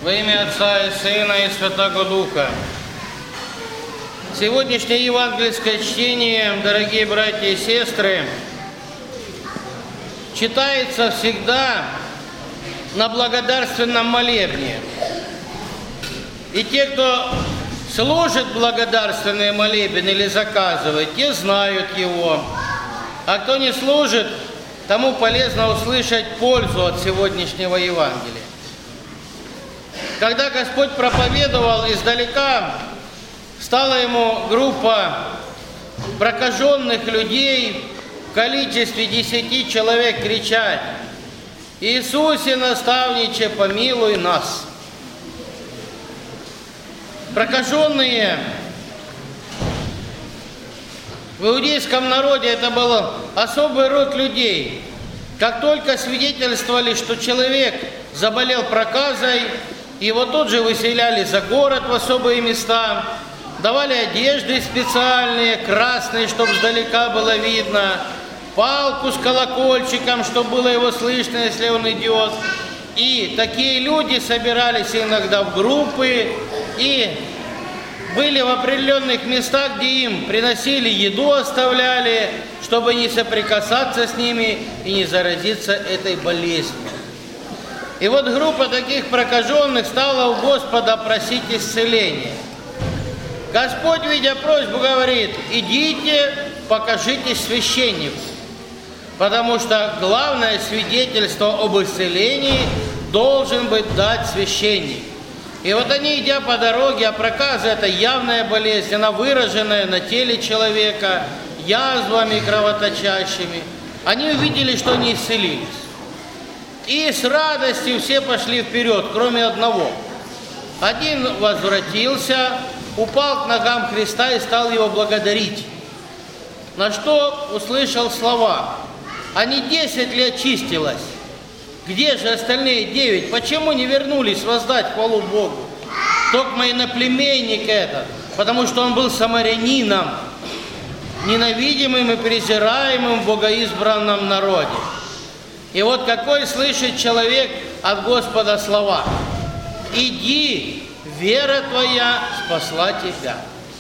Во имя Отца и Сына и Святого Духа. Сегодняшнее евангельское чтение, дорогие братья и сестры, читается всегда на благодарственном молебне. И те, кто служит благодарственный молебен или заказывает, те знают его. А кто не служит, тому полезно услышать пользу от сегодняшнего Евангелия. Когда Господь проповедовал издалека, стала ему группа прокаженных людей в количестве 10 человек кричать: «Иисусе, наставниче, помилуй нас!» Прокаженные в иудейском народе это был особый род людей. Как только свидетельствовали, что человек заболел проказой, его тут же выселяли за город в особые места, давали одежды специальные, красные, чтобы сдалека было видно, палку с колокольчиком, чтобы было его слышно, если он идет. И такие люди собирались иногда в группы и были в определенных местах, где им приносили еду, оставляли, чтобы не соприкасаться с ними и не заразиться этой болезнью. И вот группа таких прокаженных стала у Господа просить исцеления. Господь, видя просьбу, говорит: идите, покажитесь священнику. Потому что главное свидетельство об исцелении должен быть дать священник. И вот они, идя по дороге, а проказа – это явная болезнь, она выраженная на теле человека, язвами кровоточащими, они увидели, что они исцелились. И с радостью все пошли вперед, кроме одного. Один возвратился, упал к ногам Христа и стал его благодарить. На что услышал слова: «А не 10 ли очистилось? Где же остальные 9? Почему не вернулись воздать хвалу Богу? Только иноплеменник этот, потому что он был самарянином, ненавидимым и презираемым в богоизбранном народе». И вот какой слышит человек от Господа слова: «Иди, вера твоя спасла тебя».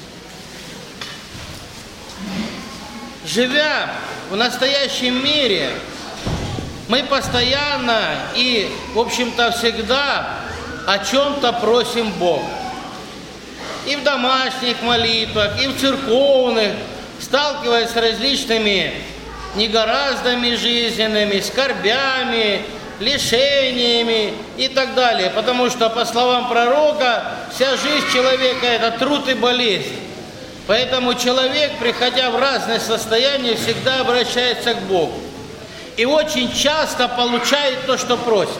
Живя в настоящем мире, мы постоянно и, в общем-то, всегда о чем-то просим Бога. И в домашних молитвах, и в церковных, сталкиваясь с различными негораздами жизненными, скорбями, лишениями и так далее. Потому что, по словам пророка, вся жизнь человека – это труд и болезнь. Поэтому человек, приходя в разные состояния, всегда обращается к Богу. И очень часто получает то, что просит.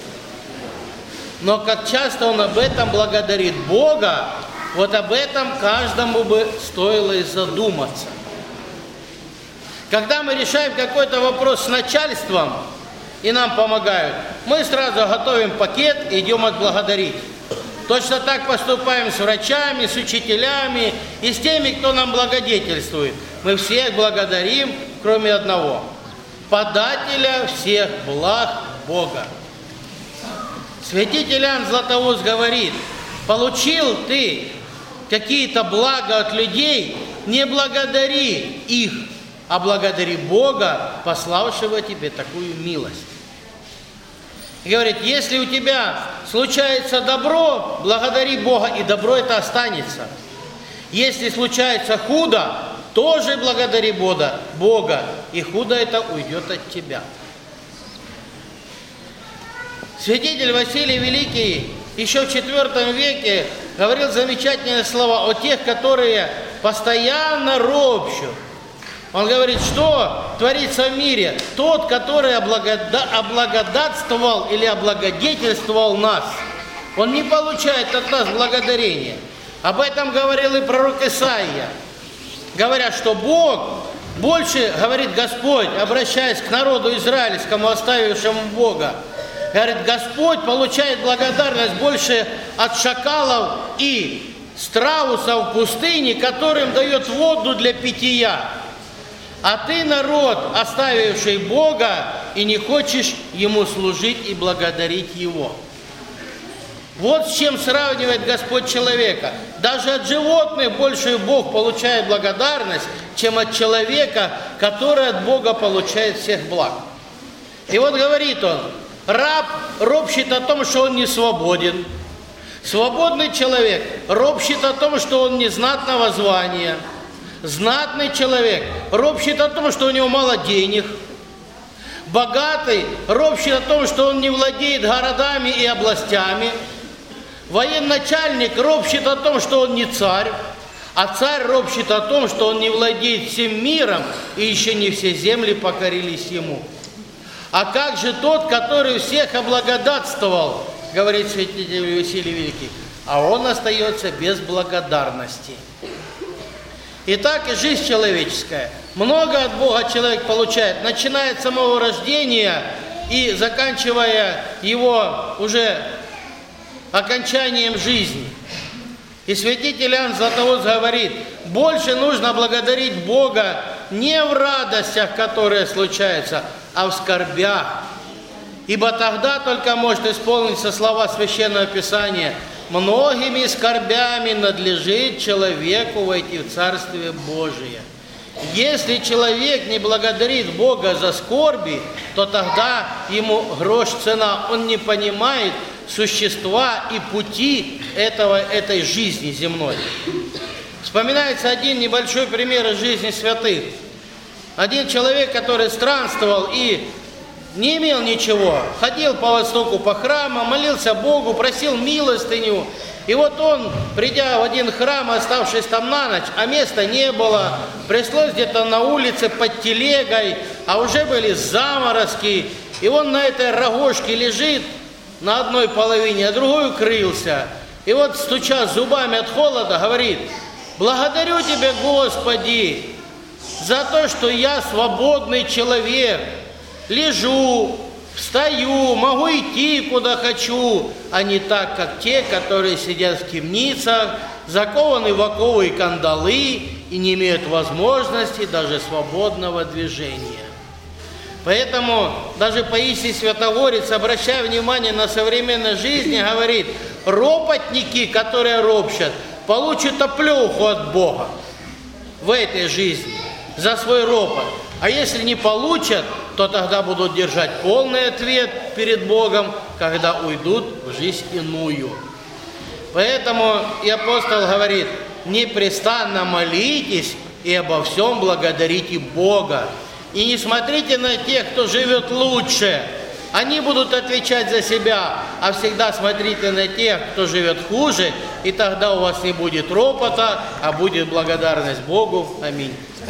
Но как часто он об этом благодарит Бога, вот об этом каждому бы стоило и задуматься. Когда мы решаем какой-то вопрос с начальством, и нам помогают, мы сразу готовим пакет и идем отблагодарить. Точно так поступаем с врачами, с учителями и с теми, кто нам благодетельствует. Мы всех благодарим, кроме одного – подателя всех благ Бога. Святитель Иоанн Златоуст говорит: получил ты какие-то блага от людей, не благодари их, а благодари Бога, пославшего тебе такую милость. И говорит: если у тебя случается добро, благодари Бога, и добро это останется. Если случается худо, тоже благодари Бога, и худо это уйдет от тебя. Святитель Василий Великий еще в IV веке говорил замечательные слова о тех, которые постоянно ропщут. Он говорит, что творится в мире? Тот, который облагодатствовал или облагодетельствовал нас, он не получает от нас благодарения. Об этом говорил и пророк Исаия. Говорят, что Бог больше, говорит Господь, обращаясь к народу израильскому, оставившему Бога, говорит, Господь получает благодарность больше от шакалов и страусов в пустыне, которым дает воду для питья. А ты, народ, оставивший Бога, и не хочешь Ему служить и благодарить Его. Вот с чем сравнивает Господь человека. Даже от животных больше Бог получает благодарность, чем от человека, который от Бога получает всех благ. И вот говорит он, раб ропщет о том, что он не свободен. Свободный человек ропщет о том, что он не знатного звания. Знатный человек ропщет о том, что у него мало денег. Богатый ропщет о том, что он не владеет городами и областями. Военачальник ропщет о том, что он не царь. А царь ропщет о том, что он не владеет всем миром, и еще не все земли покорились ему. А как же тот, который всех облагодатствовал, говорит святитель Василий Великий, а он остается без благодарности. Итак, и жизнь человеческая. Много от Бога человек получает, начиная от самого рождения и заканчивая его уже окончанием жизни. И святитель Иоанн Златоуст говорит, больше нужно благодарить Бога не в радостях, которые случаются, а в скорбях. Ибо тогда только может исполниться слова Священного Писания: «Многими скорбями надлежит человеку войти в Царствие Божие». Если человек не благодарит Бога за скорби, то тогда ему грош цена, он не понимает существа и пути этой жизни земной. Вспоминается один небольшой пример из жизни святых. Один человек, который странствовал и не имел ничего, ходил по востоку по храмам, молился Богу, просил милостыню. И вот он, придя в один храм, оставшись там на ночь, а места не было, пришлось где-то на улице под телегой, а уже были заморозки, и он на этой рогожке лежит на одной половине, а другой укрылся. И вот, стуча зубами от холода, говорит: «Благодарю Тебя, Господи, за то, что я свободный человек, лежу, встаю, могу идти куда хочу, а не так, как те, которые сидят в темницах, закованы в оковы и кандалы и не имеют возможности даже свободного движения». Поэтому даже Паисий Святогорец, обращая внимание на современной жизни, говорит: ропотники, которые ропщат, получат оплеуху от Бога в этой жизни за свой ропот. А если не получат, то тогда будут держать полный ответ перед Богом, когда уйдут в жизнь иную. Поэтому и апостол говорит: непрестанно молитесь и обо всем благодарите Бога. И не смотрите на тех, кто живет лучше, они будут отвечать за себя, а всегда смотрите на тех, кто живет хуже, и тогда у вас не будет ропота, а будет благодарность Богу. Аминь.